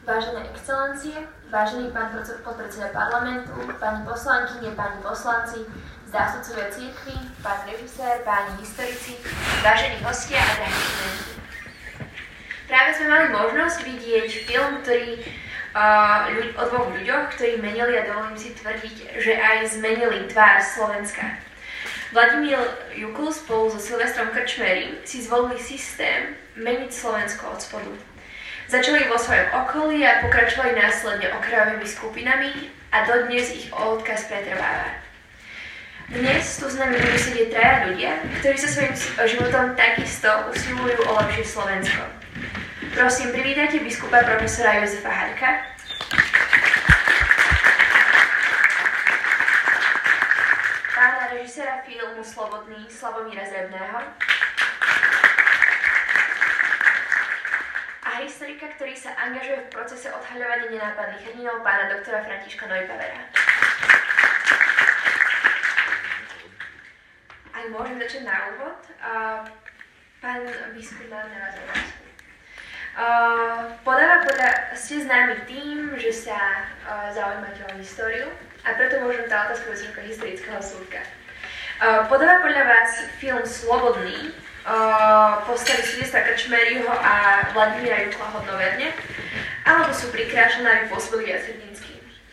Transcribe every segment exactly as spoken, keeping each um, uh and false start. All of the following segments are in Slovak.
Vážené excelencie, vážený pán podpredseda parlamentu, pani poslankyne, páni poslanci, zástupcovia cirkvi, pán režisér, páni historici, vážení hostia a drahí študenti. Práve sme mali možnosť vidieť film, ktorý uh, ľuď, o dvoch ľuďoch, ktorí menili a dovolím si tvrdiť, že aj zmenili tvár Slovenska. Vladimír Jukl spolu so Silvestrom Krčmerim si zvolili systém meniť Slovensko od spodu. Začali vo svojom okolí a pokračovali následne okrajovými skupinami a dodnes ich odkaz pretrváva. Dnes tu s nami budú sedieť traja ľudia, ktorí sa svojím životom takisto usilujú o lepšie Slovensko. Prosím, privítajte biskupa profesora Jozefa Harka, pána režiséra filmu Slobodný Slavomíra Zebného a historika, ktorý sa angažuje v procese odhaľovania nenápadných hrdinov, pána doktora Františka Neupavera. Ak môžem začať na úvod, uh, pán biskup má na vás otázku. Uh, podáva podľa, ste známi tým, že sa uh, zaujímate o históriu a preto môžem tá otázka bez historického súdka. Uh, podáva podľa vás film Slobodný Uh, postavy Silvestra Krčmeryho a Vladimíra Jukla hodnoverne, alebo sú prikrášlené, aby pôsobili viac hrdinsky?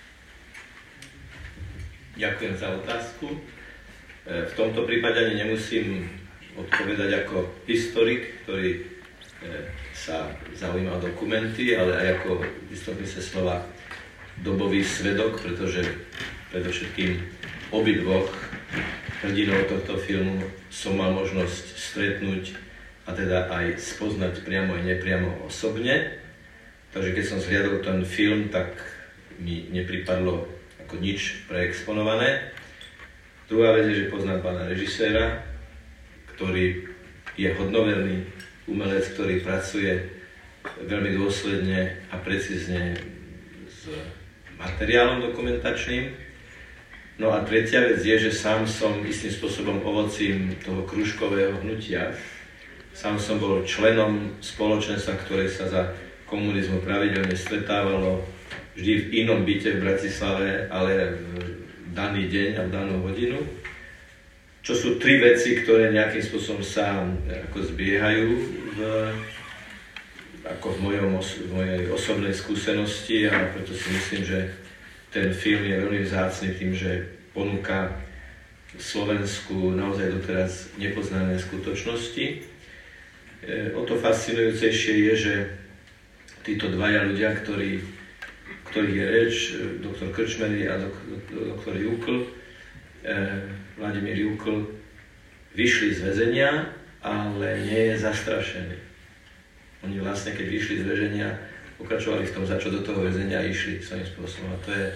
Ďakujem za otázku. V tomto prípade ani nemusím odpovedať ako historik, ktorý sa zaujíma o dokumenty, ale aj ako, vystupí sa slova, dobový svedok, pretože predovšetkým obidvoch hrdinov tohto filmu som mal možnosť stretnúť a teda aj spoznať priamo aj nepriamo osobne. Takže keď som zhliadol ten film, tak mi nepripadlo ako nič preexponované. Druhá vec je, že poznám pána režiséra, ktorý je hodnoverný umelec, ktorý pracuje veľmi dôsledne a precízne s materiálom dokumentačným. No a tretia vec je, že sám som istým spôsobom ovocím toho krúžkového hnutia. Sám som bol členom spoločenstva, ktoré sa za komunizmu pravidelne stretávalo vždy v inom byte v Bratislave, ale v daný deň a v danú hodinu. Čo sú tri veci, ktoré nejakým spôsobom sa ako zbiehajú v, ako v, mojom, v mojej osobnej skúsenosti, a preto si myslím, že ten film je veľmi vzácny tým, že ponúka Slovensku naozaj doteraz nepoznané skutočnosti. E, o to fascinujúcejšie je, že títo dvaja ľudia, ktorí, ktorých je reč, doktor Krčmery a dok, doktor Jukl, e, Vladimír Jukl, vyšli z väzenia, ale nie je zastrašený. Oni vlastne, keď vyšli z väzenia, pokračovali v tom, za čo do toho väzenia išli svojím spôsobom. A to je,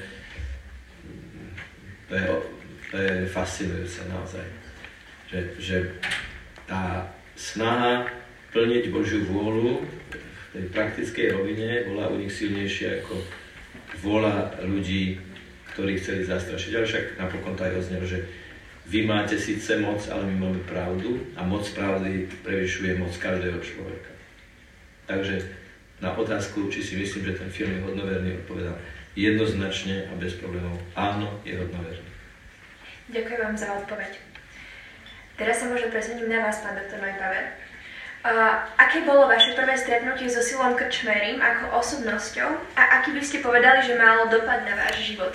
to je, to je fascinujúce naozaj. Že, že tá snaha plniť Božiu vôľu v tej praktickej rovine bola u nich silnejšia ako vôľa ľudí, ktorí chceli zastrašiť. Ale však napokon to aj oznelo, že vy máte síce moc, ale my máme pravdu a moc pravdy prevyšuje moc každého človeka. Takže na otázku, či si myslím, že ten film je hodnoverný, odpovedal jednoznačne a bez problémov. Áno, je hodnoverný. Ďakujem vám za odpoveď. Teraz sa možno presuním na vás, pán doktor Neupaver. Uh, aké bolo vaše prvé stretnutie so Silom Krčmerim ako osobnosťou a aký by ste povedali, že malo dopad na váš život?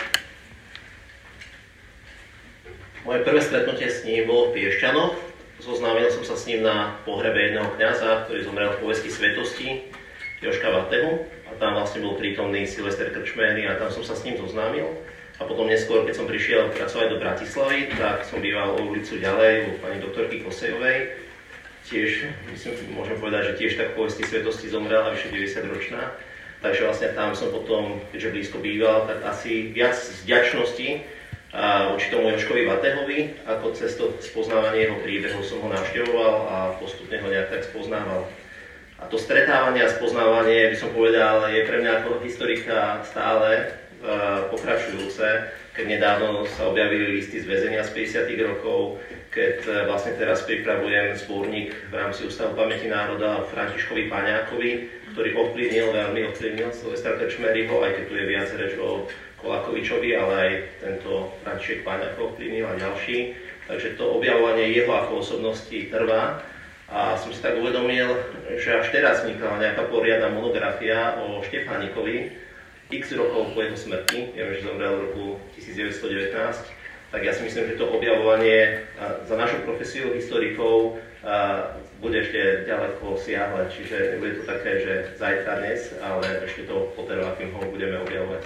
Moje prvé stretnutie s ním bolo v Piešťanoch. Zoznámil som sa s ním na pohrebe jedného kňaza, ktorý zomrel v povesti svetosti, Jožka Vatehu, a tam vlastne bol prítomný Silvester Krčmery a tam som sa s ním zoznámil. A potom neskôr, keď som prišiel pracovať do Bratislavy, tak som býval o ulicu ďalej u pani doktorky Kosejovej. Tiež, myslím, môžem povedať, že tiež tak v povesti svetosti zomrela, vyše deväťdesiatročná. Takže vlastne tam som potom, keďže blízko býval, tak asi viac z vďačnosti a voči tomu Jožkovi Vatehovi, ako cez to spoznávanie jeho príbehov som ho navštevoval a postupne ho nejak tak spoznával. A to stretávanie a spoznávanie, by som povedal, je pre mňa ako historika stále uh, pokračujúce, keď nedávno sa objavili listy z väzenia z päťdesiatych rokov, keď uh, vlastne teraz pripravujem zborník v rámci Ústavu pamäti národa o Františkovi Paňákovi ktorý ovplyvnil, veľmi ovplyvnil Silvestra Krčmeryho, aj keď tu je viac reč o Kolákovičovi, ale aj tento František Páňak ovplyvnil a ďalší. Takže to objavovanie jeho ako osobnosti trvá. A som si tak uvedomil, že až teraz vznikla nejaká poriadna monografia o Štefánikovi, x rokov po jeho smrti, viem, že zomrel v roku devätnásť devätnásť, tak ja si myslím, že to objavovanie za našu profesiu historikov bude ešte ďaleko siahle, čiže nebude to také, že zajtra dnes, ale ešte to potrvá, kým ho budeme objavovať.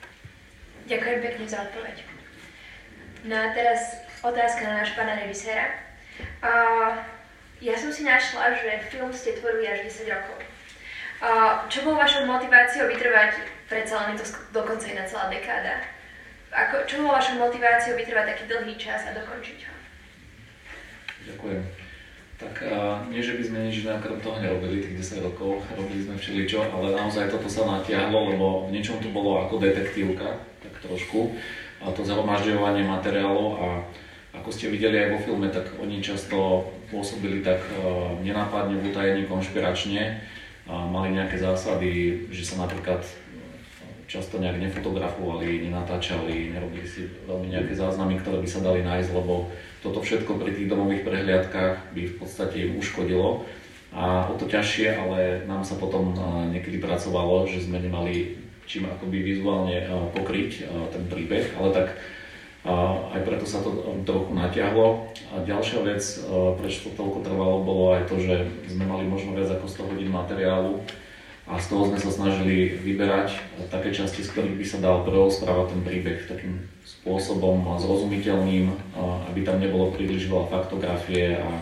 Ďakujem pekne za odpoveď. No a teraz otázka na náš pána režiséra. Uh, ja som si našla, že film ste tvorili až desať rokov. Uh, čo bolo vašou motiváciou vytrvať, predsa len je to dokonca jedna celá dekáda, Ako, čo bolo vašou motiváciou vytrvať taký dlhý čas a dokončiť ho? Ďakujem. Tak uh, nie, že by sme nič iné okrem toho nerobili tých desať rokov, robili sme všeličo, ale naozaj toto sa natiahlo, lebo v niečom to bolo ako detektívka, tak trošku. A to zhromažďovanie materiálov a ako ste videli aj vo filme, tak oni často pôsobili tak uh, nenápadne, v utajení, konšpiračne. Uh, mali nejaké zásady, že sa napríklad často nejak nefotografovali, nenatáčali, nerobili si veľmi nejaké záznamy, ktoré by sa dali nájsť, lebo toto všetko pri tých domových prehliadkách by v podstate im uškodilo. A o to ťažšie, ale nám sa potom niekedy pracovalo, že sme nemali čím akoby vizuálne pokryť ten príbeh, ale tak aj preto sa to trochu natiahlo. A ďalšia vec, prečo to toľko trvalo, bolo aj to, že sme mali možno viac ako sto hodín materiálu, a z toho sme sa snažili vyberať také časti, z ktorých by sa dal prerozprávať ten príbeh takým spôsobom zrozumiteľným, aby tam nebolo príliš veľa faktografie a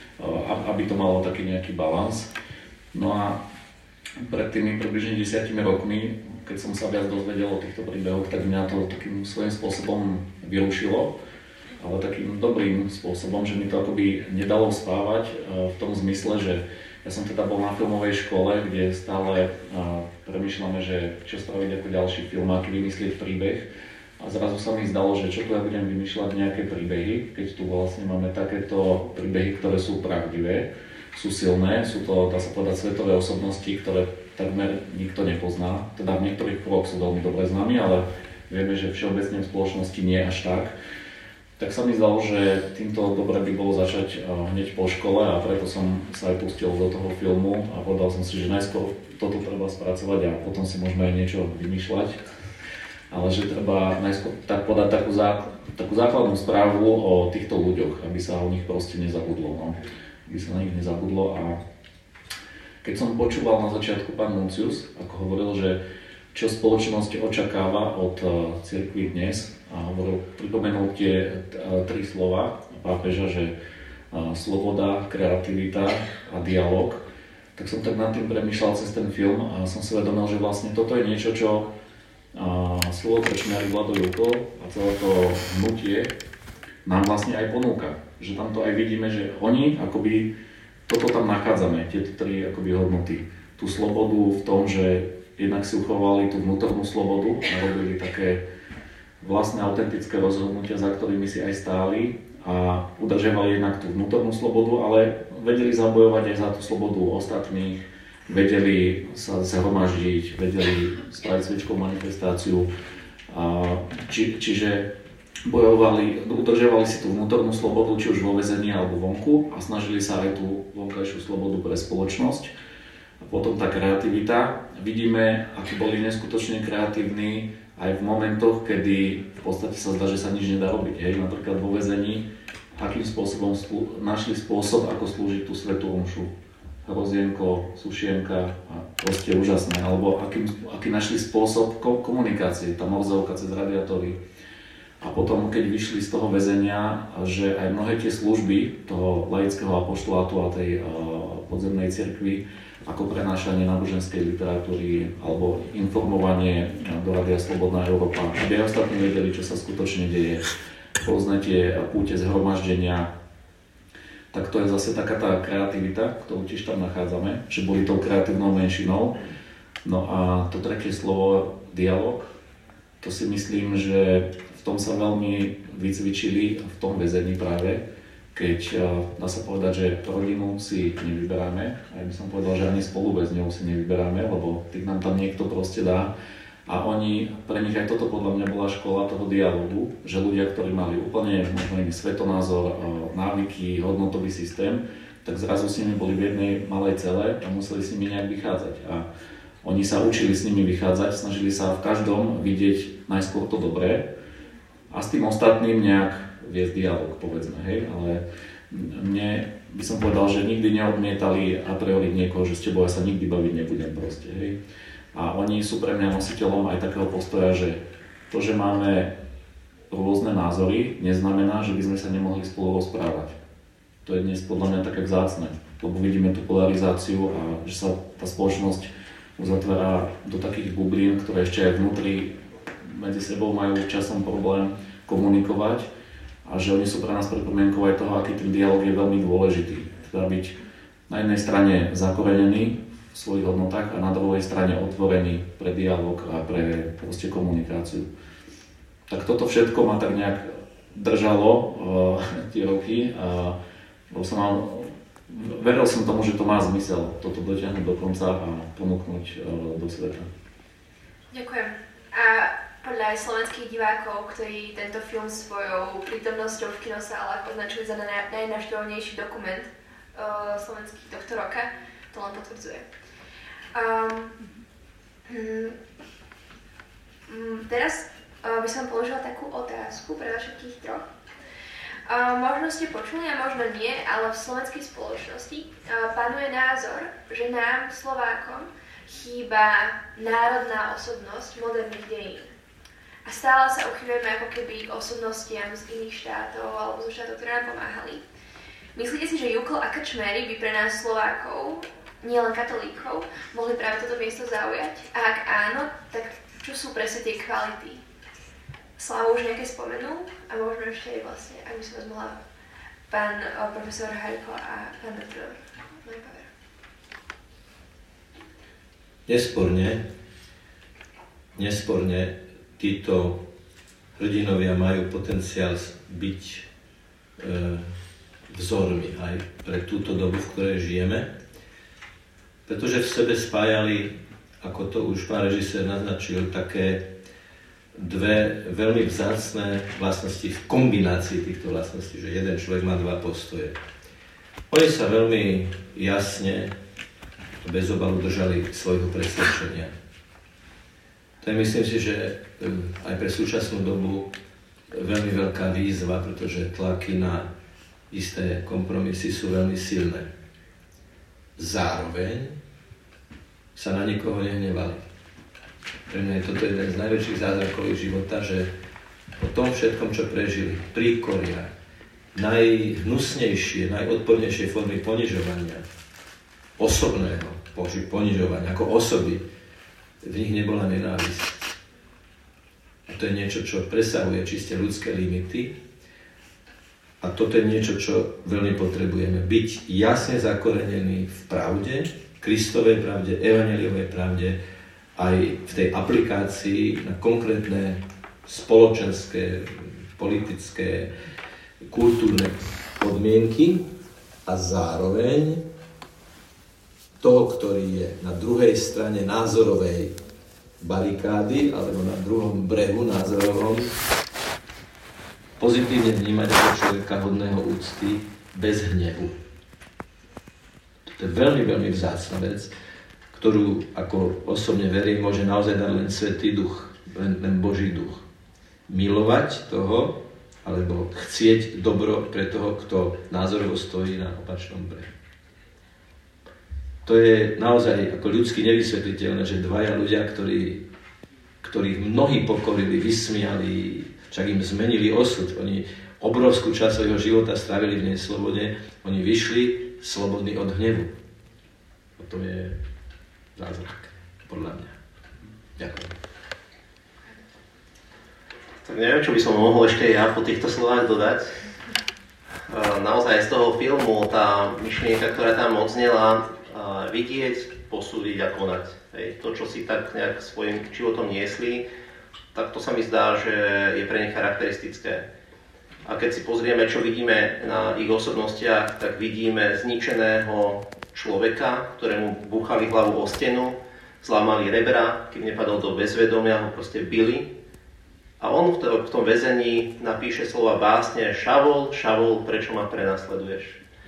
aby to malo taký nejaký balans. No a pred tými približne desiatimi rokmi, keď som sa viac dozvedel o týchto príbehoch, tak mňa to takým svojím spôsobom vyrušilo, ale takým dobrým spôsobom, že mi to akoby nedalo spávať v tom zmysle, že ja som teda bol na filmovej škole, kde stále uh, premýšľame, že čo spraviť ako ďalší film, aký vymyslieť príbeh. A zrazu sa mi zdalo, že čo tu ja budem vymýšľať nejaké príbehy, keď tu vlastne máme takéto príbehy, ktoré sú pravdivé, sú silné, sú to, dá sa povedať, svetové osobnosti, ktoré takmer nikto nepozná. Teda v niektorých kruhoch sú veľmi dobre známi, ale vieme, že všeobecne v spoločnosti nie až tak. Tak sa mi zdalo, že týmto dobre by bolo začať hneď po škole a preto som sa aj pustil do toho filmu a povedal som si, že najskôr toto treba spracovať a potom si môžeme aj niečo vymýšľať. Ale že treba najskôr tak podať takú, zá, takú základnú správu o týchto ľuďoch, aby sa o nich proste nezabudlo. No. Aby sa na nich nezabudlo. A keď som počúval na začiatku pán Nuncius, ako hovoril, že čo spoločnosť očakáva od cirkvi dnes, a hovoril, pripomenul tie tri slova pápeža, že sloboda, kreativita a dialog, tak som tak nad tým premýšľal cez ten film a som si uvedomil, že vlastne toto je niečo, čo Slovo Krčmery, Vlado Jukol a celé to hnutie nám vlastne aj ponúka. Že tam to aj vidíme, že oni akoby toto tam nachádzame, tieto tri akoby hodnoty. Tú slobodu v tom, že jednak si uchovali tú vnútornú slobodu a robili také vlastné autentické rozhodnutia, za ktorými si aj stáli a udržiavali jednak tú vnútornú slobodu, ale vedeli zabojovať aj za tú slobodu ostatných, vedeli sa zhromaždiť, vedeli spraviť sviečkovú manifestáciu, a či, čiže bojovali, udržiavali si tú vnútornú slobodu, či už vo väzení alebo vonku a snažili sa aj tú vonkajšiu slobodu pre spoločnosť. A potom tá kreativita. Vidíme, akí boli neskutočne kreatívni aj v momentoch, kedy v podstate sa zdá, že sa nič nedá robiť. Hej. Napríklad vo väzení, akým spôsobom slú, našli spôsob, ako slúžiť tú svätú omšu. Hrozienko, sušienka a proste úžasné. Alebo akým, aký našli spôsob komunikácie, tá morzovka cez radiátory. A potom, keď vyšli z toho väzenia, že aj mnohé tie služby toho laického apoštolátu a tej uh, podzemnej cirkvi, ako prenášanie náboženskej literatúry alebo informovanie do Rádia Slobodná Európa, aby aj ostatní vedeli, čo sa skutočne deje, rôzne tie púte zhromaždenia, tak to je zase taká tá kreativita, ktorú tiež tam nachádzame, že boli tou kreatívnou menšinou. No a to tretie slovo, dialog, to si myslím, že v tom sa veľmi vycvičili v tom väzení práve, keď, dá sa povedať, že rodinu si nevyberáme, a ja by som povedal, že ani spoluväzňov si nevyberáme, lebo tých nám tam niekto proste dá. A oni, pre nich aj toto podľa mňa bola škola toho dialogu, že ľudia, ktorí mali úplne možno iný svetonázor, návyky, hodnotový systém, tak zrazu s nimi boli v jednej malej cele a museli s nimi nejak vychádzať. A oni sa učili s nimi vychádzať, snažili sa v každom vidieť najskôr to dobré a s tým ostatným nejak viesť dialog, povedzme, hej, ale mne by som povedal, že nikdy neodmietali a priori niekoho, že s tebou ja sa nikdy baviť nebudem proste, hej. A oni sú pre mňa nositeľom aj takého postoja, že to, že máme rôzne názory, neznamená, že by sme sa nemohli spolu rozprávať. To je dnes podľa mňa také vzácne, lebo vidíme tú polarizáciu a že sa tá spoločnosť uzatvára do takých bublín, ktoré ešte aj vnútri medzi sebou majú časom problém komunikovať a že oni sú pre nás pripomienkou aj toho, aký ten dialog je veľmi dôležitý. Teda byť na jednej strane zakorenený v svojich hodnotách a na druhej strane otvorený pre dialog a pre proste komunikáciu. Tak toto všetko ma tak nejak držalo uh, tie roky a bol som mal, veril som tomu, že to má zmysel toto dotiahnuť do konca a ponúknuť uh, do sveta. Ďakujem. A podľa aj slovenských divákov, ktorí tento film svojou prítomnosťou v kinosálach označili za najnavštevovanejší dokument uh, slovenských tohto roka, to len potvrdzuje. Um, um, teraz uh, by som položila takú otázku pre vás všetkých troch. Uh, možno ste počuli a možno nie, ale v slovenskej spoločnosti uh, panuje názor, že nám, Slovákom, chýba národná osobnosť moderných dejín. A stále sa uchyľujeme ako keby osobnostiam z iných štátov alebo zo štátov, ktoré nám pomáhali. Myslíte si, že Jukl a Krčméry by pre nás Slovákov, nielen katolíkov, mohli práve toto miesto zaujať? A ak áno, tak čo sú presne tie kvality? Slávu už nejaké spomenul a možno ešte aj vlastne, ak by som vás mohla pán o, profesor Hajko a pán doktor Najpaver. Nesporne, nesporne títo hrdinovia majú potenciál byť e, vzormi aj pre túto dobu, v ktorej žijeme, pretože v sebe spájali, ako to už pán režisér naznačil, také dve veľmi vzácne vlastnosti v kombinácii týchto vlastností, že jeden človek má dva postoje. Oni sa veľmi jasne, bez obalu držali svojho presvedčenia. To je, myslím si, že aj pre súčasnú dobu veľmi veľká výzva, pretože tlaky na isté kompromisy sú veľmi silné. Zároveň sa na nikoho nehnevali. Pre mňa je toto jeden z najväčších zázrakov ich života, že po tom všetkom, čo prežili, príkoria, najhnusnejšie, najodpornejšie formy ponižovania, osobného ponižovania, ako osoby, v nich nebola nenávisť. A to je niečo, čo presahuje čiste ľudské limity. A toto je niečo, čo veľmi potrebujeme. Byť jasne zakorenený v pravde, Kristovej pravde, evanjeliovej pravde, aj v tej aplikácii na konkrétne spoločenské, politické, kultúrne podmienky a zároveň toho, ktorý je na druhej strane názorovej barikády alebo na druhom brehu názorovom, pozitívne vnímať ako človeka hodného úcty bez hnevu. To je veľmi, veľmi vzácna vec, ktorú, ako osobne verím, môže naozaj dať len Svätý Duch, len, len Boží duch. Milovať toho, alebo chcieť dobro pre toho, kto názorovo stojí na opačnom brehu. To je naozaj ako ľudsky nevysvetliteľné, že dvaja ľudia, ktorí, ktorých mnohí pokorili, vysmiali, však im zmenili osud, oni obrovskú časť svojho života strávili v neslobode, oni vyšli slobodní od hnevu. A to je zázrak, podľa mňa. Ďakujem. Tak neviem, čo by som mohol ešte ja po týchto slovách dodať. Naozaj z toho filmu tá myšlienka, ktorá tam odznela, vidieť, posúdiť a konať. Hej. To, čo si tak nejak svojim životom niesli, tak to sa mi zdá, že je pre nich charakteristické. A keď si pozrieme, čo vidíme na ich osobnostiach, tak vidíme zničeného človeka, ktorému búchali hlavu o stenu, zlámali rebra, keď nepadol do bezvedomia, ho proste bili. A on v tom väzení napíše slova básne: Šavol, Šavol, prečo ma prenasleduješ?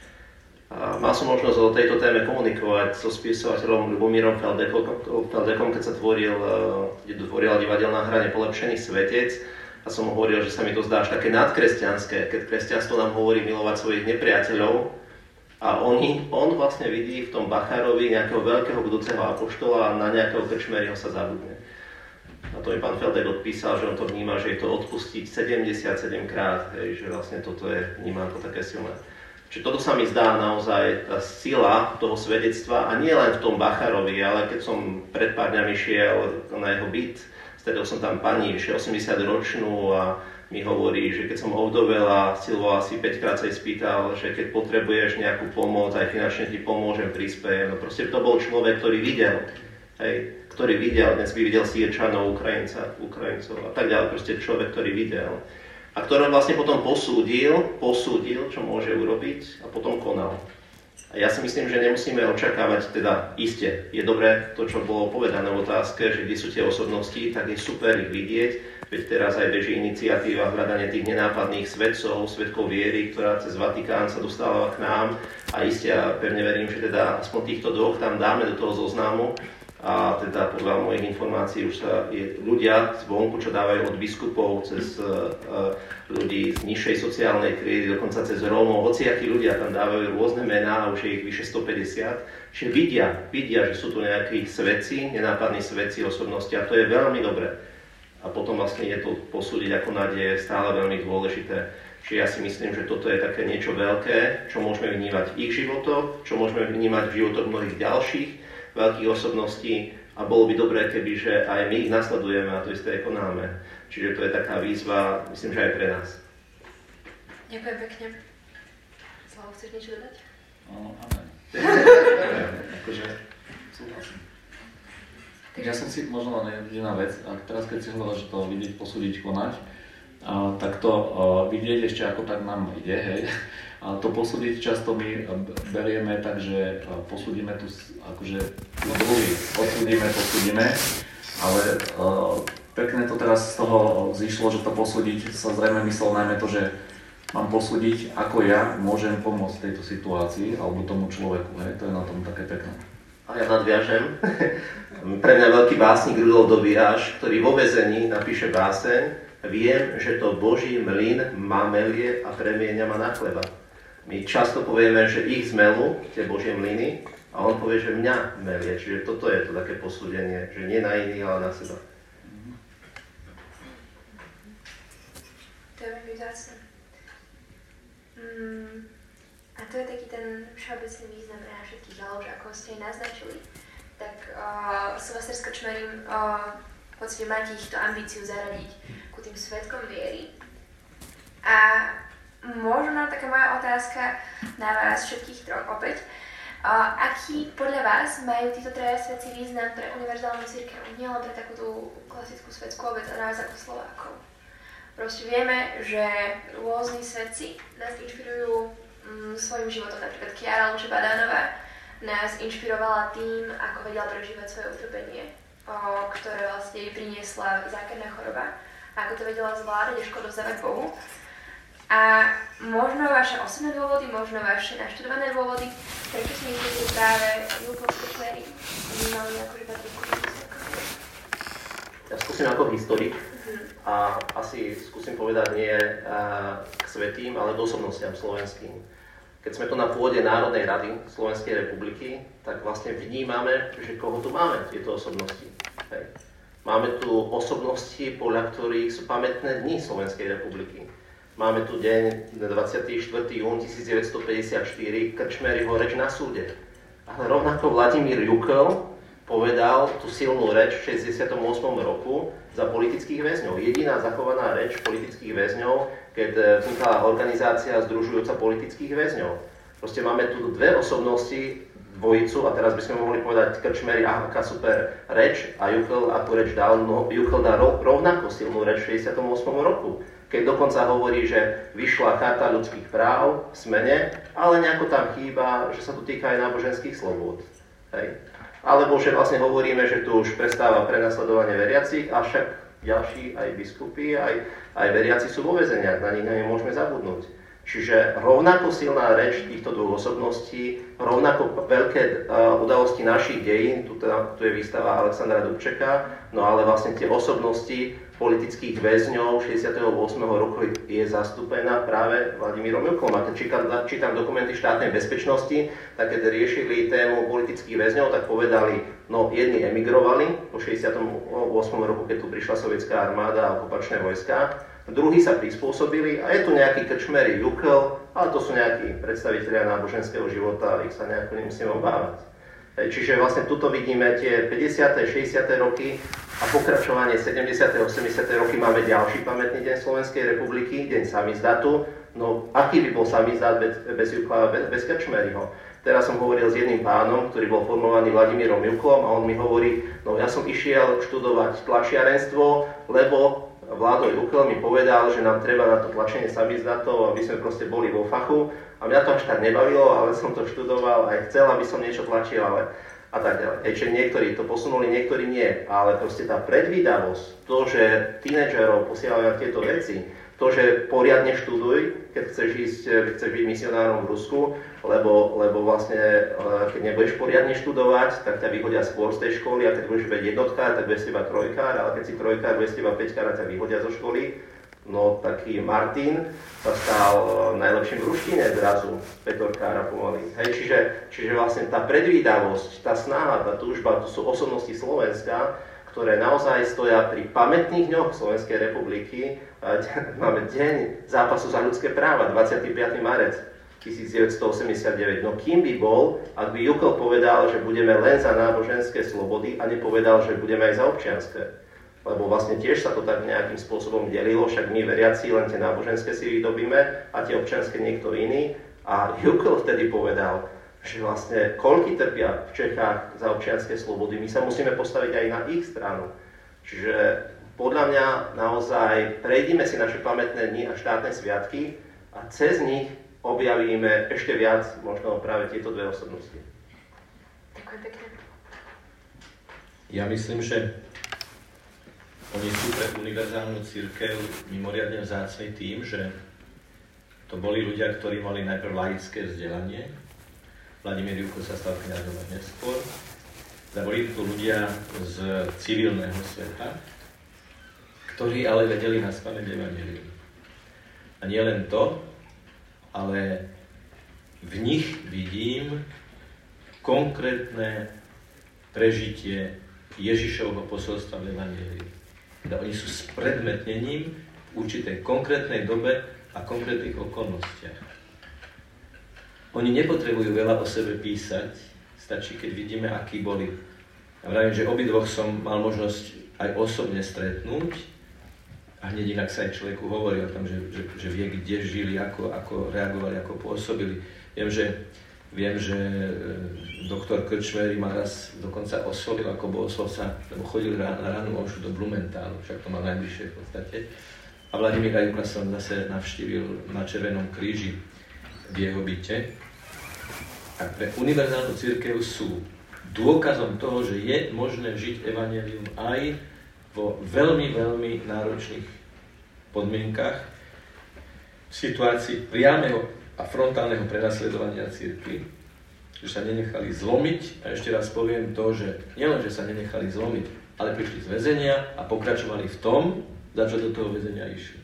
A mal som možnosť o tejto téme komunikovať so spisovateľom Ľubomírom Feldekom, keď sa tvoril, keď tvorila divadelná hra Nepolepšený svetec. A som hovoril, že sa mi to zdá až také nadkresťanské, keď kresťanstvo nám hovorí milovať svojich nepriateľov. A on, on vlastne vidí v tom Bacharovi nejakého veľkého budúceho apoštola a na nejakého krčmeriho sa zabudne. A to mi pán Feldek odpísal, že on to vníma, že je to odpustiť sedemdesiatsedem krát, hej, že vlastne toto je vníma ako také silné. Čiže toto sa mi zdá naozaj tá sila toho svedectva, a nie len v tom Bacharovi, ale keď som pred pár dňami šiel na jeho byt, stretol som tam pani, vyše osemdesiatročnú, a mi hovorí, že keď som ovdovela, Silvo asi päťkrát sa jej spýtal, že keď potrebuješ nejakú pomoc, aj finančne ti pomôžem, prispejem. No proste to bol človek, ktorý videl, hej, ktorý videl, dnes by videl Sýrčanov, Ukrajinca, Ukrajincov a tak ďalej, proste človek, ktorý videl. A ktorý vlastne potom posúdil, posúdil, čo môže urobiť, a potom konal. A ja si myslím, že nemusíme očakávať, teda iste, je dobré to, čo bolo povedané v otázke, že kde sú tie osobnosti, tak je super ich vidieť, veď teraz aj beží iniciatíva hľadanie tých nenápadných svedcov, svedkov viery, ktorá cez Vatikán sa dostáva k nám, a iste ja pevne verím, že teda aspoň týchto dvoch tam dáme do toho zoznamu. A teda podľa mojich informácií už sa je, ľudia zvonku, čo dávajú od biskupov cez uh, ľudí z nižšej sociálnej triedy, dokonca cez Rómov, hociakí ľudia tam dávajú rôzne mená, a už je ich vyše stopäťdesiat. Čiže vidia, vidia, že sú tu nejakí svedci, nenápadní svedci osobnosti, a to je veľmi dobré. A potom vlastne je to posúdiť ako nádej stále veľmi dôležité. Čiže ja si myslím, že toto je také niečo veľké, čo môžeme vnímať v ich životoch, čo môžeme vnímať v životoch mnohých ďalších veľkých osobností, a bolo by dobré, keby že aj my ich nasledujeme a to isté konáme. Čiže to je taká výzva, myslím, že aj pre nás. Ďakujem pekne. Slavo, chceš niečo dodať? No, amen. Akože, súhlasím. Ja som si možno len jediná vec, a teraz keď si hovorila, že to vidieť, posúdiť, konať, a, tak to a, vidieť ešte ako tak nám ide, hej. A to posúdiť často my berieme tak, že posúdime tu akože druhý, odsúdime, posúdime, ale uh, pekne to teraz z toho zišlo, že to posúdiť sa zrejme myslel najmä to, že mám posúdiť, ako ja môžem pomôcť tejto situácii alebo tomu človeku, hej, to je na tom také pekné. A ja nadviažem. Pre mňa veľký básnik Rudolf Dobiaš, ktorý vo väzení napíše báseň: Viem, že to Boží mlyn ma melie a premieňa ma na chleba. My často povieme, že ich zmelú, tie Božie mlyny, a on povie, že mňa melie. Čiže toto je to také posúdenie, že nie na iných, ale na seba. To je veľmi vzácne. Mm, a to je taký ten všeobecný význam pre nás všetkých, ale už ako ste aj naznačili, tak uh, Silvester s Krčmerim uh, v podstate máte ich tú ambíciu zaradiť ku tým svedkom viery. A možno taká moja otázka na vás všetkých troch opäť. Uh, aký podľa vás majú títo traja svedci význam pre univerzálnu cirkev, nielen pre takú tú klasickú svetskú obec a nás ako Slovákov? Proste vieme, že rôzni svedci nás inšpirujú um, svojim životom. Napríklad Kiara Luče-Badánová nás inšpirovala tým, ako vedela prežívať svoje utrpenie, uh, ktoré vlastne jej priniesla zákerná choroba, a ako to vedela zvládať a škodovzdávať Bohu. A možno vaše osobné dôvody, možno vaše naštudované dôvody, prečo si myslíte, že práve Julko s Krčmerim vnímali ako že patrí ku tomu? Ja skúsim ako historik a asi skúsim povedať nie k svätým, ale k osobnostiam slovenským. Keď sme tu na pôde Národnej rady Slovenskej republiky, tak vlastne vnímame, že koho tu máme, tieto osobnosti. Hej. Máme tu osobnosti, podľa ktorých sú pamätné dni Slovenskej republiky. Máme tu deň dvadsiateho štvrtého júna tisícdeväťstopäťdesiatštyri, Krčmeryho reč na súde. Ale rovnako Vladimír Jukl povedal tú silnú reč v šesťdesiatom ôsmom roku za politických väzňov. Jediná zachovaná reč politických väzňov, keď vznikla organizácia združujúca politických väzňov. Proste máme tu dve osobnosti, dvojicu, a teraz by sme mohli povedať Krčmery, aká super reč, a Jukl akú reč dal. No, Jukl dal rovnako silnú reč v šesťdesiatom ôsmom roku, keď dokonca hovorí, že vyšla charta ľudských práv v Smene, ale nejako tam chýba, že sa to týka aj náboženských slobôd. Hej. Alebo že vlastne hovoríme, že tu už prestáva prenasledovanie veriacich, avšak ďalší aj biskupy, aj, aj veriaci sú vo väzeniach, na nich nemôžeme zabudnúť. Čiže rovnako silná reč týchto dvoch osobností, rovnako veľké uh, udalosti našich dejín, tu, teda, tu je výstava Alexandra Dubčeka, no ale vlastne tie osobnosti politických väzňov šesťdesiateho ôsmeho roku je zastúpená práve Vladimírom Juklom. A keď čítam, čítam dokumenty štátnej bezpečnosti, tak keď riešili tému politických väzňov, tak povedali, no jedni emigrovali po šesťdesiatom ôsmom roku, keď tu prišla sovietská armáda a okupačné vojská, druhí sa prispôsobili a je tu nejaký krčmery Jukl, ale to sú nejakí predstavitelia náboženského života a ich sa nejako nemusíme obávať. Čiže vlastne tuto vidíme tie päťdesiate šesťdesiate roky a pokračovanie sedemdesiate osemdesiate roky máme ďalší pamätný deň Slovenskej republiky, deň samizdatu. No aký by bol samizdát bez, bez Jukla, bez, bez Krčmeryho? Teraz som hovoril s jedným pánom, ktorý bol formovaný Vladimírom Juklom a on mi hovorí, no ja som išiel študovať tlačiarenstvo, lebo Vládo Jukl mi povedal, že nám treba na to tlačenie samizdatov, aby sme proste boli vo fachu. A mňa to až tak nebavilo, ale som to študoval aj chcel, aby som niečo tlačil, ale a tak ďalej. Čiže niektorí to posunuli, niektorí nie. Ale proste tá predvídavosť, to, že tínedžerov posielajú na tieto veci, to, že poriadne študuj, keď chceš ísť, chceš byť misionárom v Rusku, lebo, lebo vlastne, keď nebudeš poriadne študovať, tak ťa vyhodia skôr z tej školy a keď budeš byť jednotkár, tak budeš z teba trojkár, ale keď si trojkár, budeš z teba päťkár a ťa vyhodia zo školy. No taký Martin sa stal najlepším v ruštine zrazu, petorkára pomaly. Hej, čiže, čiže vlastne tá predvídavosť, tá snaha, tá túžba, to sú osobnosti Slovenska, ktoré naozaj stoja pri pamätných dňoch Slovenskej republiky. Máme deň zápasu za ľudské práva, dvadsiateho piateho marca tisícdeväťstoosemdesiatdeväť. No kým by bol, ak by Jukl povedal, že budeme len za náboženské slobody a nepovedal, že budeme aj za občianske. Lebo vlastne tiež sa to tak nejakým spôsobom delilo, však my veriaci len tie náboženské si vydobíme a tie občianske niekto iný. A Jukl vtedy povedal, že vlastne koľky trpia v Čechách za občianske slobody, my sa musíme postaviť aj na ich stranu. Čiže podľa mňa naozaj prejdime si naše pamätné dni a štátne sviatky a cez nich objavíme ešte viac možno práve tieto dve osobnosti. Ďakujem pekne. Ja myslím, že oni sú pre univerzálnu cirkev mimoriadne vzácni tým, že to boli ľudia, ktorí mali najprv laické vzdelanie. Vladimír Jukl sa stal kňazom až neskôr. Boli tu ľudia z civilného sveta, ktorí ale vedeli naspamäť evanjelium. A nie len to, ale v nich vidím konkrétne prežitie Ježišovho posolstva v evanjeliu. Teda oni sú spredmetnením v určitej konkrétnej dobe a konkrétnych okolnostiach. Oni nepotrebujú veľa o sebe písať, stačí, keď vidíme, akí boli. Ja vravím, že obidvoch som mal možnosť aj osobne stretnúť a hneď inak sa aj človeku hovorí o tom, že, že, že vie, kde žili, ako, ako reagovali, ako pôsobili. Viem, že, viem, že doktor Krčmery ma raz dokonca oslovil ako bohoslovca, lebo chodil na ranú omšu do Blumentálu, však to má najbližšie v podstate. A Vladimíra Jukla som zase navštívil na Červenom kríži v jeho byte. A pre univerzálnu cirkev sú dôkazom toho, že je možné žiť evanjelium aj vo veľmi, veľmi náročných podmienkach v situácii priameho a frontálneho prenasledovania cirkvi, že sa nenechali zlomiť. A ešte raz poviem to, že nielen, že sa nenechali zlomiť, ale prišli z väzenia a pokračovali v tom, za čo do toho väzenia išli.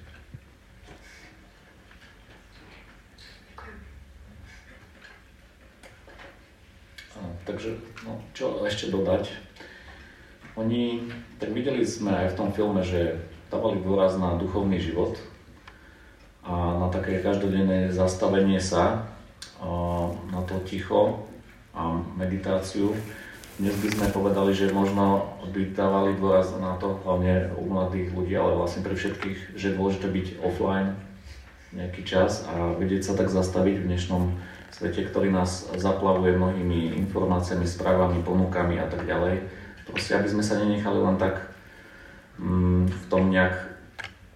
Takže, no, čo ešte dodať? Oni, tak videli sme aj v tom filme, že dávali dôraz na duchovný život a na také každodenné zastavenie sa, na to ticho a meditáciu. Dnes by sme povedali, že možno by dávali dôraz na to, hlavne u mladých ľudí, ale vlastne pre všetkých, že je dôležité byť offline nejaký čas a vedieť sa tak zastaviť v dnešnom svete, ktorý nás zaplavuje mnohými informáciami, správami, ponukami a tak ďalej. Proste, aby sme sa nenechali len tak mm, v tom nejak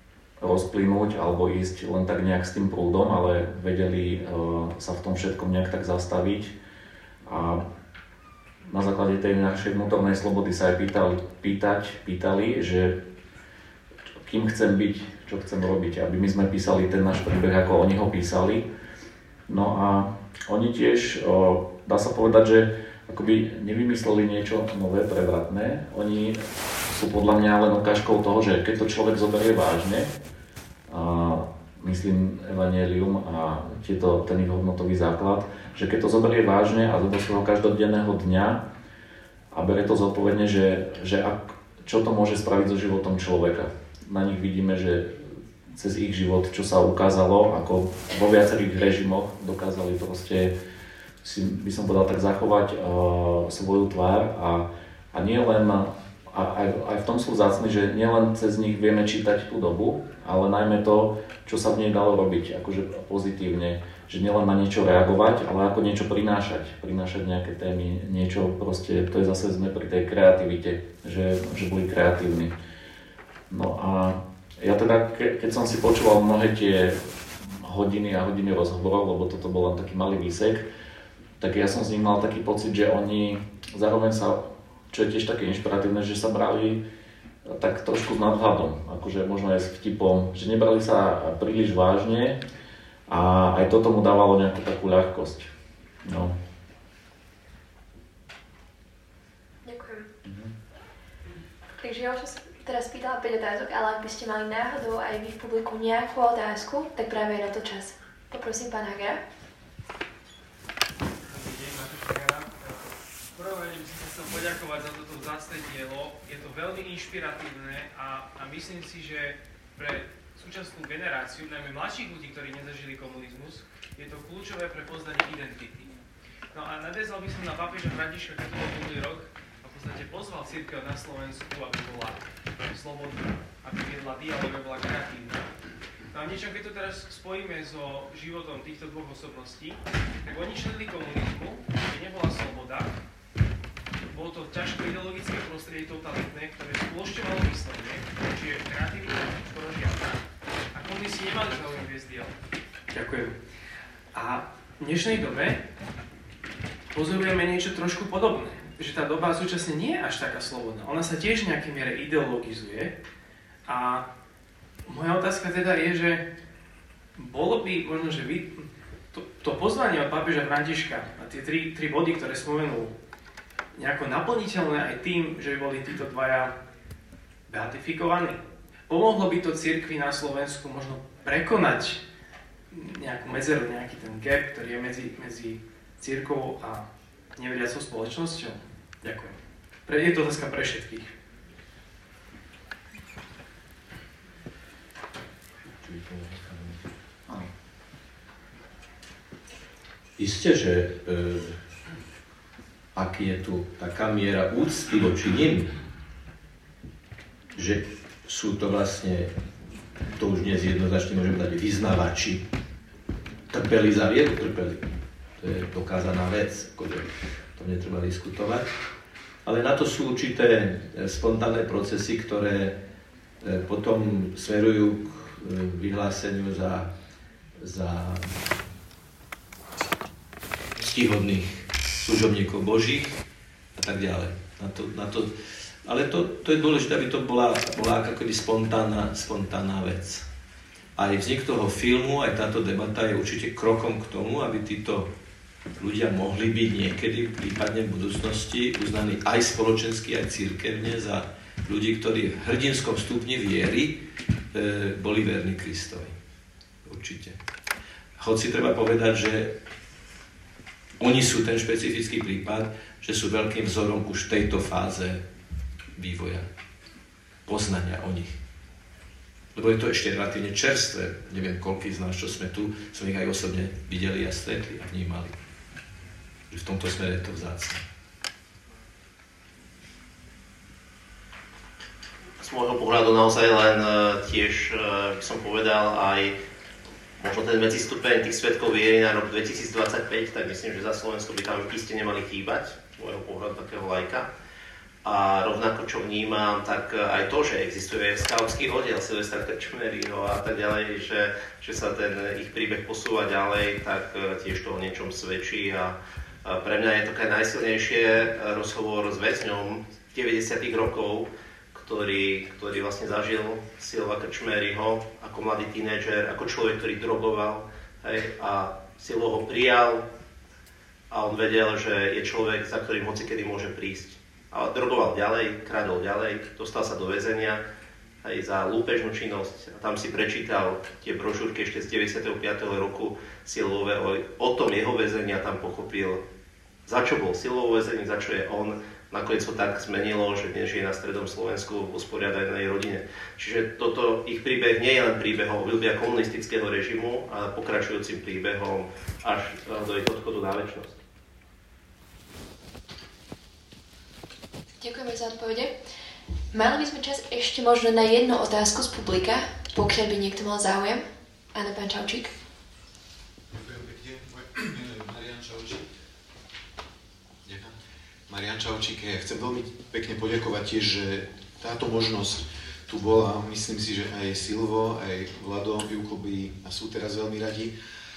rozplynúť alebo ísť len tak nejak s tým prúdom, ale vedeli sa v tom všetkom nejak tak zastaviť. A na základe tej našej vnútornej slobody sa aj pýtali, pýtať, pýtali, že kým chcem byť, čo chcem robiť, aby my sme písali ten náš príbeh, ako oni ho písali. No a oni tiež, dá sa povedať, že akoby nevymysleli niečo nové, prevratné. Oni sú podľa mňa len ukážkou toho, že keď to človek zoberie vážne, a myslím evanjelium a tieto, ten ich hodnotový základ, že keď to zoberie vážne a do svojho každodenného dňa a berie to zodpovedne, že, že ak, čo to môže spraviť so životom človeka. Na nich vidíme, že cez ich život, čo sa ukázalo, ako vo viacerých režimoch dokázali proste, si, by som povedal tak, zachovať uh, svoju tvár a, a nie len A aj, aj v tom sú vzácni, že nielen cez nich vieme čítať tú dobu, ale najmä to, čo sa v nej dalo robiť, akože pozitívne. Že nielen na niečo reagovať, ale ako niečo prinášať. Prinášať nejaké témy, niečo proste, to je zase sme pri tej kreativite, že, že boli kreatívni. No a ja teda, ke, keď som si počúval mnohé tie hodiny a hodiny rozhovorov, lebo toto bol len taký malý výsek, tak ja som z nich mal taký pocit, že oni zároveň sa, čo je tiež také inšpiratívne, že sa brali tak trošku s nadhľadom, akože možno aj s vtipom, že nebrali sa príliš vážne a aj toto mu dávalo nejakú takú ľahkosť. No. Ďakujem. Mhm. Takže ja už som teraz pýtala päť otázok, ale ak by ste mali náhodou aj vy v publiku nejakú otázku, tak práve je na to čas. Poprosím pána Hagera. Prvom rade by som sa chcel poďakovať za toto vzácne dielo. Je to veľmi inšpiratívne a, a myslím si, že pre súčasnú generáciu, najmä mladších ľudí, ktorí nezažili komunizmus, je to kľúčové pre poznanie identity. No a nadviazal by som na pápeža Františka, keď to bol minulý rok, a v podstate pozval cirkev na Slovensku, aby bola slobodná, aby viedla dialóg, aby bola kreatívna. No a niečo, keď to teraz spojíme so životom týchto dvoch osobností, tak oni čelili komunizmu, kde nebola sloboda. Bolo to ťažké ideologické prostredie totalitné, ktoré spoločňovalo myslenie, čiže kreativita skoro žiadna. A komunisti nemali záujem viesť dialóg. Ďakujem. A v dnešnej dobe pozorujeme niečo trošku podobné. Že tá doba súčasne nie je až taká slobodná. Ona sa tiež v nejakej miere ideologizuje. A moja otázka teda je, že bolo by možno, že vy, to, to pozvanie od pápeža Františka a tie tri, tri body, ktoré spomenul, nejako naplniteľné aj tým, že by boli títo dvaja beatifikovaní. Pomohlo by to cirkvi na Slovensku možno prekonať nejakú medzeru, nejaký ten gap, ktorý je medzi, medzi cirkvou a neveriacou spoločnosťou? Ďakujem. Pre, je to otázka pre všetkých. Isté, že e, aký je tu taká miera úcty voči nim, že sú to vlastne, to už dnes jednoznačne môžeme dať, vyznavači, trpeli za vieru, trpeli. To je dokázaná vec, akože to netreba diskutovať. Ale na to sú určité spontánne procesy, ktoré potom smerujú k vyhláseniu za, za ctihodných služobníkov Božích a tak ďalej. Na to, na to, ale to, to je dôležité, aby to bola, bola akoby spontánna, spontánna vec. Aj vznik toho filmu, aj táto debata je určite krokom k tomu, aby títo ľudia mohli byť niekedy, prípadne v budúcnosti, uznaní aj spoločensky, aj cirkevne za ľudí, ktorí v hrdinskom stupni viery e, boli verní Kristovi. Určite. Hoci treba povedať, že oni sú ten špecifický prípad, že sú veľkým vzorom už v tejto fáze vývoja, poznania o nich. Lebo je to ešte relatívne čerstvé. Neviem, koľký z nás, čo sme tu, som ich aj osobne videli a stretli a vnímali. Že v tomto smere je to vzácne. Z môjho pohľadu naozaj len tiež by som povedal aj možno ten medzistupeň tých svedkov viery na rok dvetisícdvadsaťpäť, tak myslím, že za Slovensko by tam iste nemali chýbať, z môjho pohľadu takého lajka. A rovnako, čo vnímam, tak aj to, že existuje skautský oddiel Silvestra Krčmeryho a tak ďalej, že, že sa ten ich príbeh posúva ďalej, tak tiež to o niečom svedčí. A, a pre mňa je to také najsilnejšie rozhovor s väzňom deväťdesiatych rokov, ktorý, ktorý vlastne zažil Silva Krčmeryho ako mladý tínedžer, ako človek, ktorý drogoval, hej, a Silvo ho prijal a on vedel, že je človek, za ktorým hocikedy môže prísť. A drogoval ďalej, kradol ďalej, dostal sa do väzenia aj za lúpežnú činnosť. A tam si prečítal tie brožúrky ešte z deväťdesiateho piateho roku Silvového. O tom jeho väzenia tam pochopil, za čo bol Silvovo väzenie, za čo je on. Nakoniec ho tak zmenilo, že dnes žije na strednom Slovensku v usporiadanej rodine. Čiže toto ich príbeh nie je len príbehom obdobia komunistického režimu, ale pokračujúcim príbehom až do ich odchodu na večnosť. Ďakujeme za odpovede. Mali by sme čas ešte možno na jednu otázku z publika, pokiaľ by niekto mal záujem. Áno, pán Čaučík. Ďakujem pekne. Marián Čaučík. Ďakujem. Marián Čaučík. Ja chcem veľmi pekne poďakovať tiež, že táto možnosť tu bola. Myslím si, že aj Silvo, aj Vlado, Júko by a sú teraz veľmi radi,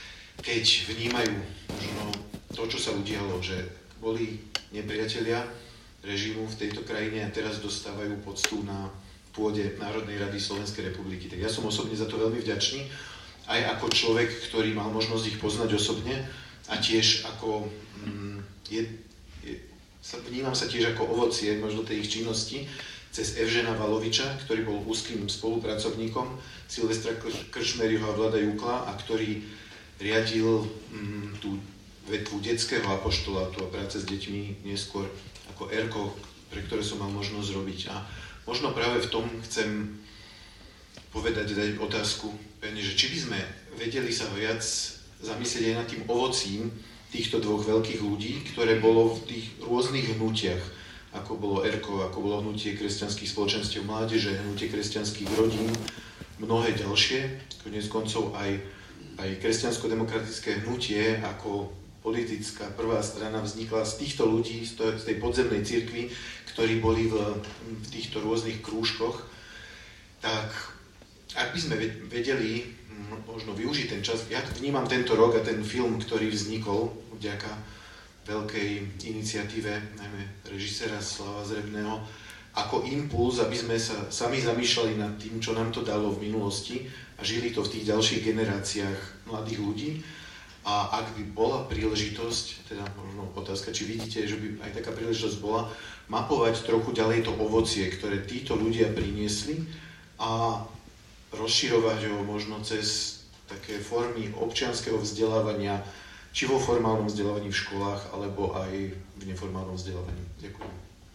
keď vnímajú možno to, čo sa udialo, že boli nepriatelia režimu v tejto krajine a teraz dostávajú poctu na pôde Národnej rady Slovenskej republiky. Tak ja som osobne za to veľmi vďačný, aj ako človek, ktorý mal možnosť ich poznať osobne a tiež ako mm, je, je, sa, vnímam sa tiež ako ovocie možno tej ich činnosti cez Evžena Valoviča, ktorý bol úzkým spolupracovníkom Silvestra Krčmeryho a Vlada Jukla a ktorý riadil mm, tú vetvu detského apoštolátu a práce s deťmi neskôr ako Erko, pre ktoré som mal možnosť robiť. A možno práve v tom chcem povedať, dať otázku, že či by sme vedeli sa viac zamyslieť aj nad tým ovocím týchto dvoch veľkých ľudí, ktoré bolo v tých rôznych hnutiach, ako bolo Erko, ako bolo hnutie kresťanských spoločenstiev mládeže, hnutie kresťanských rodín, mnohé ďalšie, koniec koncov aj, aj kresťansko-demokratické hnutie ako politická prvá strana vznikla z týchto ľudí, z tej podzemnej cirkvi, ktorí boli v, v týchto rôznych krúžkoch, tak ak by sme vedeli možno využiť ten čas, ja vnímam tento rok a ten film, ktorý vznikol vďaka veľkej iniciatíve, najmä režiséra Slava Zrebného, ako impuls, aby sme sa sami zamýšľali nad tým, čo nám to dalo v minulosti a žili to v tých ďalších generáciách mladých ľudí. A ak by bola príležitosť, teda možno otázka, či vidíte, že by aj taká príležitosť bola, mapovať trochu ďalej to ovocie, ktoré títo ľudia priniesli a rozširovať ho možno cez také formy občianskeho vzdelávania, či vo formálnom vzdelávaní v školách, alebo aj v neformálnom vzdelávaní. Ďakujem.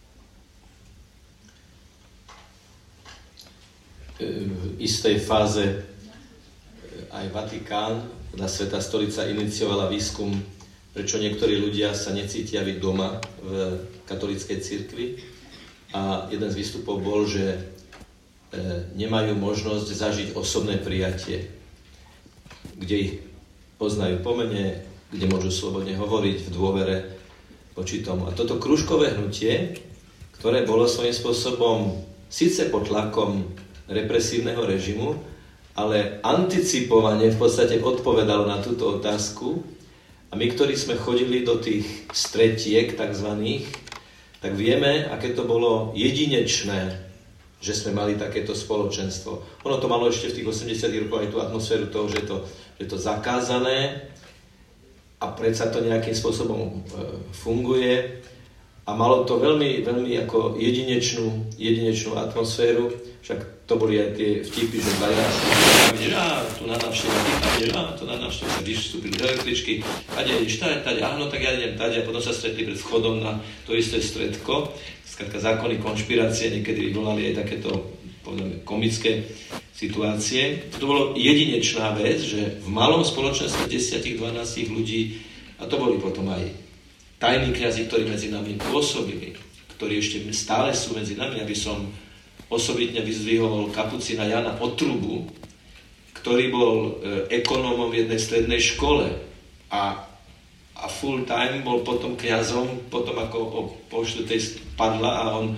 V istej fáze aj Vatikán, teda Svätá stolica, iniciovala výskum, prečo niektorí ľudia sa necítia byť doma v katolíckej cirkvi. A jeden z výstupov bol, že nemajú možnosť zažiť osobné prijatie, kde ich poznajú po mene, kde môžu slobodne hovoriť v dôvere voči tomu. A toto krúžkové hnutie, ktoré bolo svojím spôsobom síce pod tlakom represívneho režimu, ale anticipovane v podstate odpovedalo na túto otázku. A my, ktorí sme chodili do tých stretiek takzvaných, tak vieme, aké to bolo jedinečné, že sme mali takéto spoločenstvo. Ono to malo ešte v tých osemdesiatych rokoch aj tú atmosféru toho, že je to, že je to zakázané a predsa to nejakým spôsobom e, funguje. A malo to veľmi, veľmi ako jedinečnú, jedinečnú atmosféru. Však to boli aj tie vtipy, že dvaja že á, tu na návšteve, ty á, tu na návšteve, když vstúpili do električky, tady ideš, tady, tady, áno, tak ja idem tady a potom sa stretli pred vchodom na to isté stredko. Skrátka zákony konšpirácie niekedy vyvolali aj takéto, povedame, komické situácie. To bolo jedinečná vec, že v malom spoločenstve desať dvanásť ľudí, a to boli potom aj tajní kňazi, ktorí medzi nami pôsobili, ktorí ešte stále sú medzi nami, aby som osobitne vyzdvihol kapucína Jana Otrubu, ktorý bol ekonómom v jednej strednej škole a, a full time bol potom kňazom, potom ako o pol štvrtej padla a on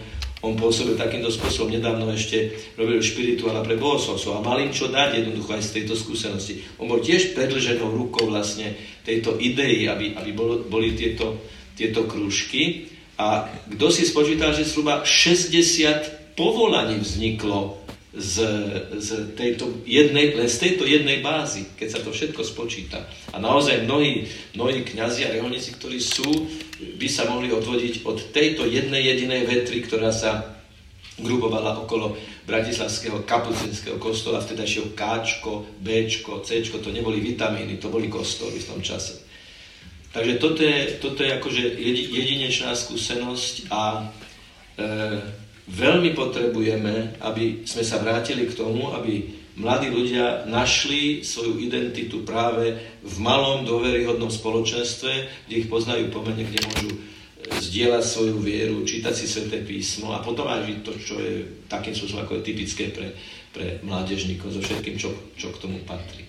on pôsobil takýmto spôsobom, nedávno ešte robil špirituála pre bohoslovcov a mal im čo dať jednoducho aj z tejto skúsenosti. On bol tiež predĺženou rukou vlastne tejto idei, aby, aby bol, boli tieto, tieto krúžky. A kto si spočítal, že zhruba šesťdesiat povolaní vzniklo z, z, tejto jednej, len z tejto jednej bázy, keď sa to všetko spočíta. A naozaj mnohí, mnohí kňazi a reholníci, ktorí sú, by sa mohli odvodiť od tejto jednej jedinej vetry, ktorá sa grubovala okolo bratislavského kapucinského kostola, vtedajšieho Káčko, Béčko, Céčko, to neboli vitamíny, to boli kostoly v tom čase. Takže toto je, toto je akože jedinečná skúsenosť a e, veľmi potrebujeme, aby sme sa vrátili k tomu, aby mladí ľudia našli svoju identitu práve v malom dôveryhodnom spoločenstve, kde ich poznajú po mene, kde môžu zdieľať svoju vieru, čítať si Sväté písmo a potom aj žiť to, čo je takým spôsobom, ako je typické pre, pre mládežníkov, so všetkým, čo, čo k tomu patrí.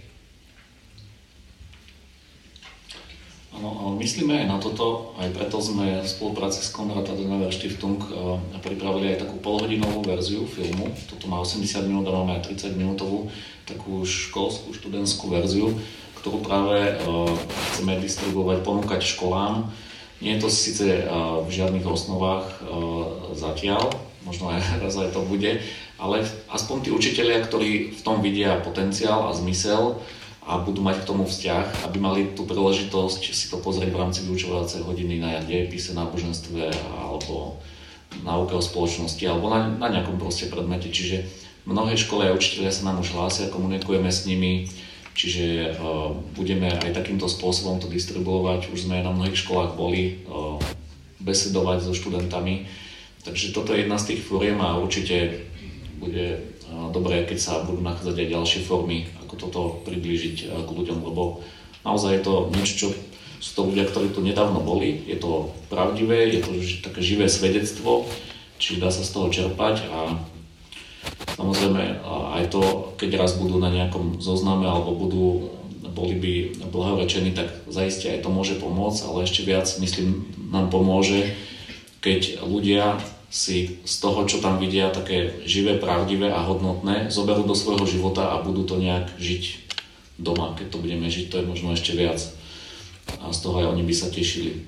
Áno, myslíme aj na toto, aj preto sme v spolupráci s Konrad Adenauer Stiftung pripravili aj takú polhodinovú verziu filmu. Toto má osemdesiat minút a máme aj tridsať minútovú takú školskú, študentskú verziu, ktorú práve chceme distribuovať, ponúkať školám. Nie je to síce v žiadnych osnovách zatiaľ, možno aj raz aj to bude, ale aspoň tí učitelia, ktorí v tom vidia potenciál a zmysel, a budú mať k tomu vzťah, aby mali tú príležitosť si to pozrieť v rámci vyučovacej hodiny na dejepise, náboženstve alebo náuke o spoločnosti alebo na, na nejakom proste predmete. Čiže mnohé školy a učitelia sa nám už hlásia, komunikujeme s nimi, čiže uh, budeme aj takýmto spôsobom to distribuovať. Už sme na mnohých školách boli uh, besedovať so študentami, takže toto je jedna z tých fóriem a určite bude uh, dobré, keď sa budú nachádzať aj ďalšie formy, ako toto priblížiť k ľuďom, lebo naozaj je to niečo, čo sú to ľudia, ktorí tu nedávno boli, je to pravdivé, je to také živé svedectvo, či dá sa z toho čerpať a samozrejme aj to, keď raz budú na nejakom zozname alebo budú, boli by blahorečení, tak zaiste aj to môže pomôcť, ale ešte viac, myslím, nám pomôže, keď ľudia si z toho, čo tam vidia, také živé, pravdivé a hodnotné, zoberú do svojho života a budú to nejak žiť doma. Keď to budeme žiť, to je možno ešte viac. A z toho aj oni by sa tešili.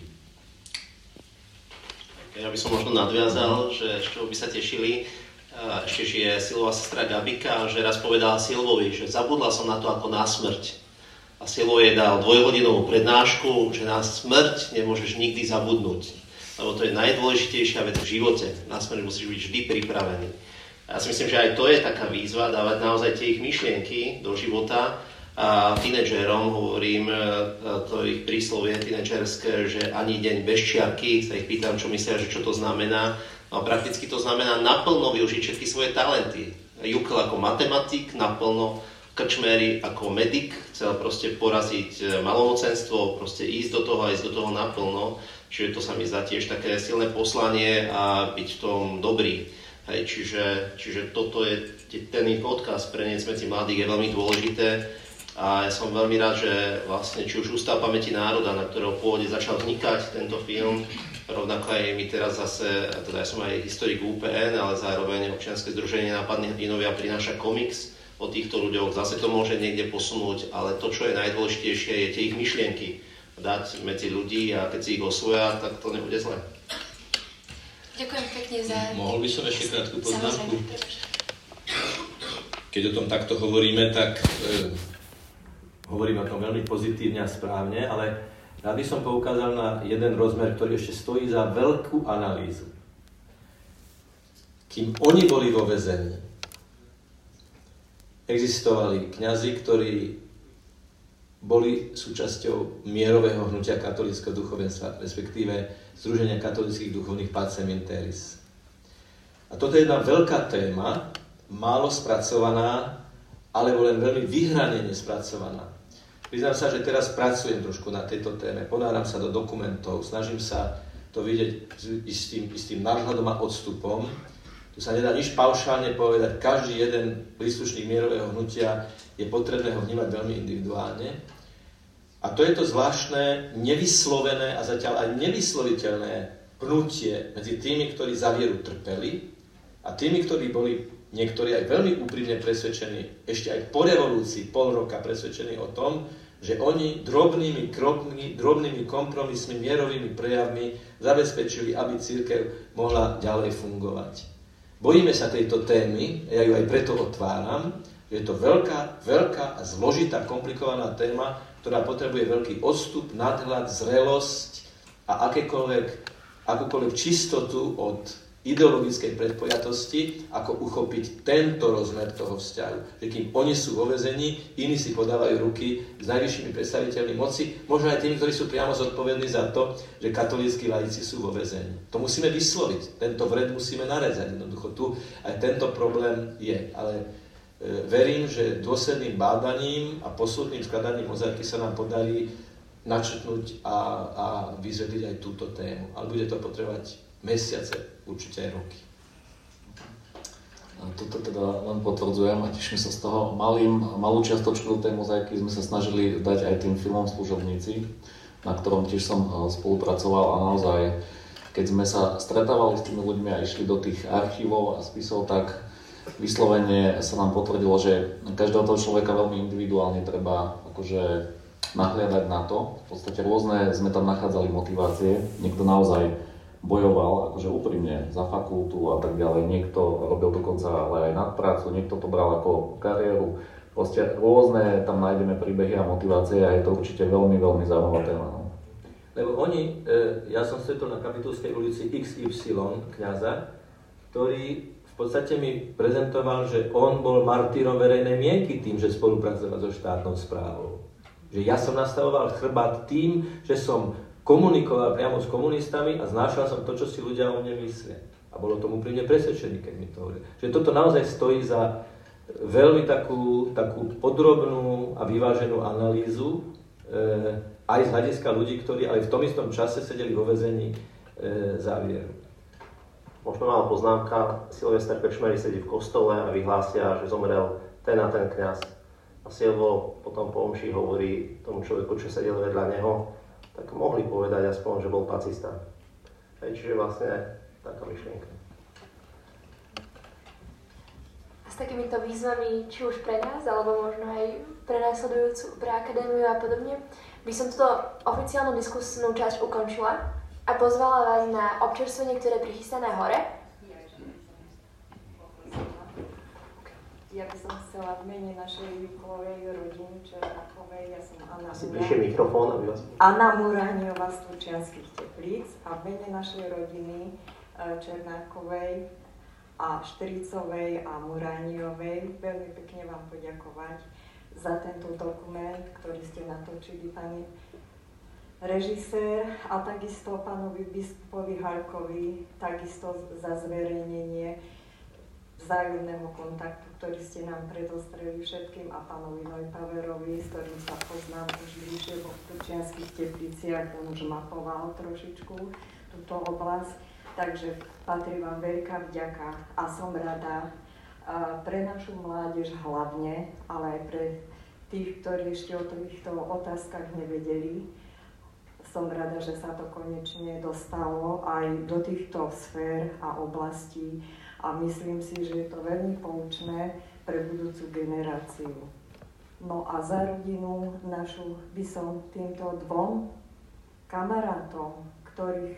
Ja by som možno nadviazal, že z čoho by sa tešili. Ešte žije Silvová sestra Gabika, že raz povedala Silvovi, že zabudla som na to ako na smrť. A Silvo jej dal dvojhodinovú prednášku, že na smrť nemôžeš nikdy zabudnúť. Lebo to je najdôležitejšia vec v živote. Na smrť musíš byť vždy pripravený. A ja si myslím, že aj to je taká výzva, dávať naozaj tie ich myšlienky do života. A tínedžerom hovorím to ich príslovie tínedžerské, že ani deň bez čiarky, sa ich pýtam, čo myslia, že čo to znamená. No prakticky to znamená naplno využiť všetky svoje talenty. Jukl ako matematik, naplno, Krčméry ako medic, chcel proste poraziť malomocenstvo, proste ísť do toho a ísť do toho naplno. Čiže to sa mi zdá tiež také silné poslanie a byť v tom dobrý. Hej, čiže, čiže toto je ten ich odkaz preniesť medzi mladých je veľmi dôležité. A ja som veľmi rád, že vlastne či už Ústav pamäti národa, na ktorého pôvode začal vznikať tento film, rovnako aj my teraz zase, teda ja som aj historik ú pé en, ale zároveň občianske združenie Nápadní hrdinovia prináša komiks o týchto ľuďoch, zase to môže niekde posunúť, ale to, čo je najdôležitejšie, je tie ich myšlienky dať medzi ľudí a keď si ich osvoja, tak to nebude zle. Ďakujem pekne za... Mohol by som ešte krátku poznámku? Keď o tom takto hovoríme, tak e, hovoríme o tom veľmi pozitívne a správne, ale rád by som poukázal na jeden rozmer, ktorý ešte stojí za veľkú analýzu. Kým oni boli vo väzení, existovali kňazi, ktorí boli súčasťou mierového hnutia katolíckeho duchovenstva, respektíve Združenia katolíckych duchovných Pacem in Terris. A toto je jedna veľká téma, málo spracovaná, alebo len veľmi vyhranene spracovaná. Priznám sa, že teraz pracujem trošku na tejto téme, ponáram sa do dokumentov, snažím sa to vidieť s istým, istým nadhľadom a odstupom. Tu sa nedá nič paušálne povedať, každý jeden príslušník mierového hnutia je potrebné ho vnímať veľmi individuálne. A to je to zvláštne, nevyslovené a zatiaľ aj nevysloviteľné pnutie medzi tými, ktorí za vieru trpeli A tými, ktorí boli niektorí aj veľmi úprimne presvedčení, ešte aj po revolúcii pol roka presvedčení o tom, že oni drobnými krokmi, drobnými kompromismi, mierovými prejavmi zabezpečili, aby cirkev mohla ďalej fungovať. Bojíme sa tejto témy, ja ju aj preto otváram, že je to veľká, veľká a zložitá, komplikovaná téma, ktorá potrebuje veľký odstup, nadhľad, zrelosť a akékoľvek, akúkoľvek čistotu od ideologickej predpojatosti, ako uchopiť tento rozmer toho vzťahu. Že kým oni sú vo väzení, iní si podávajú ruky s najvyššími predstaviteľmi moci, možno aj tými, ktorí sú priamo zodpovední za to, že katolícki laici sú vo väzení. To musíme vysloviť, tento vred musíme narezať. Jednoducho tu aj tento problém je. Ale e, verím, že dôsledným bádaním a posúdnym skladaním mozaiky sa nám podarí načrtnúť a, a vyzvedliť aj túto tému. Ale bude to potrebovať mesiace, určite aj roky. Toto teda len potvrdzujem a teším sa z toho. Malým, malú čiastočku tej mozaiky sme sa snažili dať aj tým filmom Služobníci, na ktorom tiež som spolupracoval a naozaj, keď sme sa stretávali s tými ľuďmi a išli do tých archívov a spisov, tak vyslovene sa nám potvrdilo, že každého toho človeka veľmi individuálne treba akože nahliadať na to. V podstate rôzne sme tam nachádzali motivácie. Niekto naozaj bojoval akože úprimne za fakultu a tak ďalej. Niekto robil dokonca ale aj nadprácu, niekto to bral ako kariéru. Proste rôzne tam nájdeme príbehy a motivácie a je to určite veľmi, veľmi zaujímavá téma. No. Lebo oni, ja som stretol na Kapitulskej ulici iks ypsilon kňaza, ktorý v podstate mi prezentoval, že on bol martýrom verejnej mienky tým, že spolupracoval so štátnou správou. Že ja som nastavoval chrbát tým, že som komunikoval priamo s komunistami a znášal som to, čo si ľudia o mne myslia. A bolo tomu úprimne presvedčený, keď mi to hovoril. Že toto naozaj stojí za veľmi takú, takú podrobnú a vyváženú analýzu, e, aj z hľadiska ľudí, ktorí ale v tom istom čase sedeli vo väzení e, za vieru. Možno malá poznámka, Silvester Pečmery sedí v kostole a vyhlásia, že zomrel ten a ten kňaz. A Silvo potom po omši hovorí tomu človeku, čo sedel vedľa neho, tak mohli povedať aspoň, že bol pacista. Hej, čiže vlastne taká myšlienka. A s takýmito výzvami, či už pre nás, alebo možno aj pre následujúcu, pre akadémiu a podobne, by som túto oficiálnu diskusnú časť ukončila a pozvala vás na občerstvenie, ktoré je prichystané hore. Ja by som chcela v mene našej Jukovej rodiny Černákovej, ja som Anna Asi bližšie mikrofón, aby vás... Anna Muraniová z Turčianskych Teplíc a v mene našej rodiny Černákovej a Štricovej a Muraniovej veľmi pekne vám poďakovať za tento dokument, ktorý ste natočili, pani režisér, a takisto pánovi biskupovi Halkovi, takisto za zverejnenie vzájomného kontaktu, ktorý ste nám predostreli všetkým, a pánovi Neupaverovi, s ktorým sa poznám už bližšie vo Turčianskych Tepliciach, on už mapoval trošičku túto oblasť, takže patrí vám veľká vďaka a som rada pre našu mládež hlavne, ale aj pre tých, ktorí ešte o týchto otázkach nevedeli. Som rada, že sa to konečne dostalo aj do týchto sfér a oblastí a myslím si, že je to veľmi poučné pre budúcu generáciu. No a za rodinu našu by som týmto dvom kamarátom, ktorých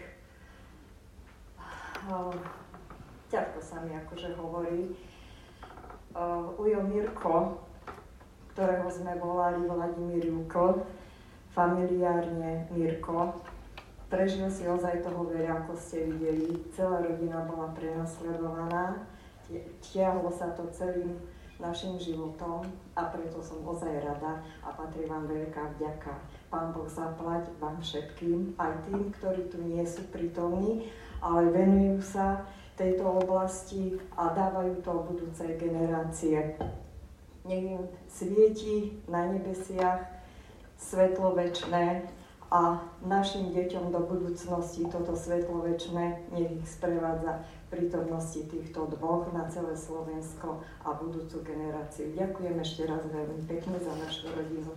uh, ťažko sa mi akože hovorí, uh, Ujo Mirko, ktorého sme volali Vladimír Jukl, familiárne Mirko, prežil si ozaj toho veľa, ako ste videli. Celá rodina bola prenasledovaná, tiahlo sa to celým našim životom a preto som ozaj rada a patrí vám veľká vďaka. Pán Boh zaplať vám všetkým, aj tým, ktorí tu nie sú prítomní, ale venujú sa tejto oblasti a dávajú to budúcej generácie. Nech im svieti na nebesiach svetlo večné a našim deťom do budúcnosti toto svetlo večné nech ich sprevádza v prítomnosti týchto dvoch na celé Slovensko a budúcu generáciu. Ďakujem ešte raz veľmi pekne za našu rodinu.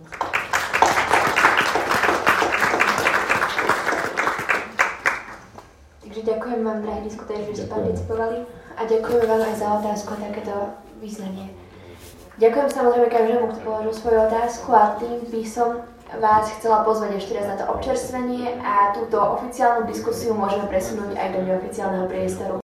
Takže ďakujem vám, drahí diskutéri, že ste participovali A ďakujeme vám aj za otázku a takéto význanie. Ďakujem samozrejme každému, kto položil svoju otázku a tým by som vás chcela pozvať ešte raz na to občerstvenie a túto oficiálnu diskusiu môžeme presunúť aj do neoficiálneho priestoru.